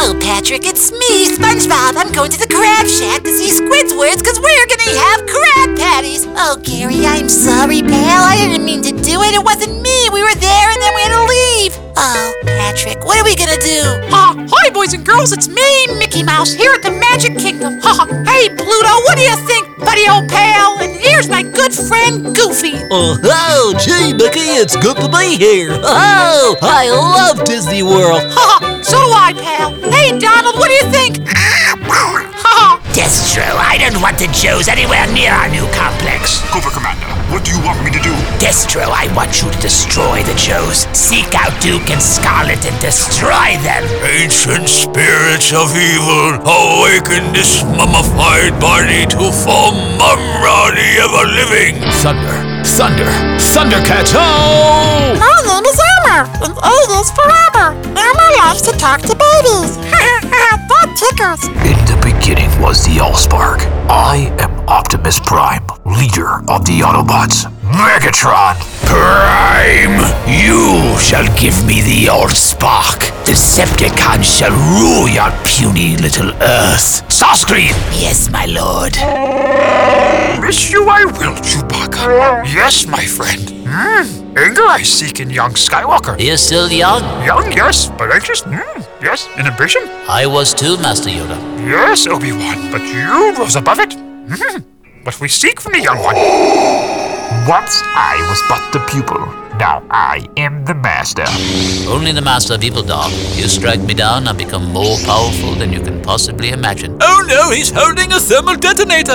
Hello, Patrick. It's me, SpongeBob. I'm going to the Crab Shack to see Squidwards because we're gonna have crab patties. Oh, Gary, I'm sorry, pal. I didn't mean to do it. It wasn't me. We were there and then we had to leave. Oh, Patrick, what are we gonna do? Hi, boys and girls. It's me, Mickey Mouse, here at the Magic Kingdom. Hey, Pluto, what do you think, buddy old pal? And here's my good friend, Goofy. Oh, gee, Mickey, it's good to be here. Oh, I love Disney World. So do I, pal. Hey, Donald, what do you think? Destro, I don't want the Joes anywhere near our new complex. Cobra Commander, what do you want me to do? Destro, I want you to destroy the Joes. Seek out Duke and Scarlet and destroy them. Ancient spirits of evil, awaken this mummified body to form Mumra the ever-living. Thundercats, oh! My name is Elmer, and 8 is forever. Elmer loves to talk to babies. That tickles. In the beginning was the Allspark. I am Optimus Prime, leader of the Autobots. Megatron! Prime, you shall give me the Allspark. Decepticons shall rule your puny little Earth. Starscream! Yes, my lord. Miss you I will, Chewbacca. Yes, my friend. Anger I seek in young Skywalker. You're still young. Young, yes, but anxious. Yes, in ambition. I was too, Master Yoda. Yes, Obi-Wan, but you rose above it. What we seek from the young one. Once I was but the pupil. Now I am the master. Only the master of evil, dog. You strike me down, I become more powerful than you can possibly imagine. Oh no, he's holding a thermal detonator.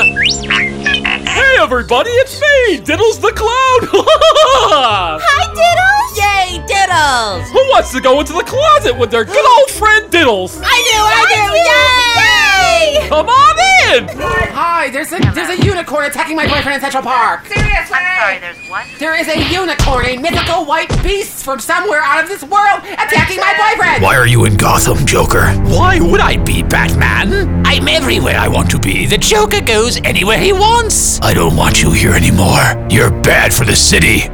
Hey everybody, it's me, Diddles the Clown! Hi, Diddles. Yay, Diddles! Who wants to go into the closet with their good old friend Diddles? I do! Yay! Come on in! Hi, there's a unicorn attacking my boyfriend in Central Park. Seriously? I'm sorry, there's what? There is a unicorn, a mythical white beast from somewhere out of this world attacking my boyfriend. Why are you in Gotham, Joker? Why would I be Batman? I'm everywhere I want to be. The Joker goes anywhere he wants. I don't want you here anymore. You're bad for the city.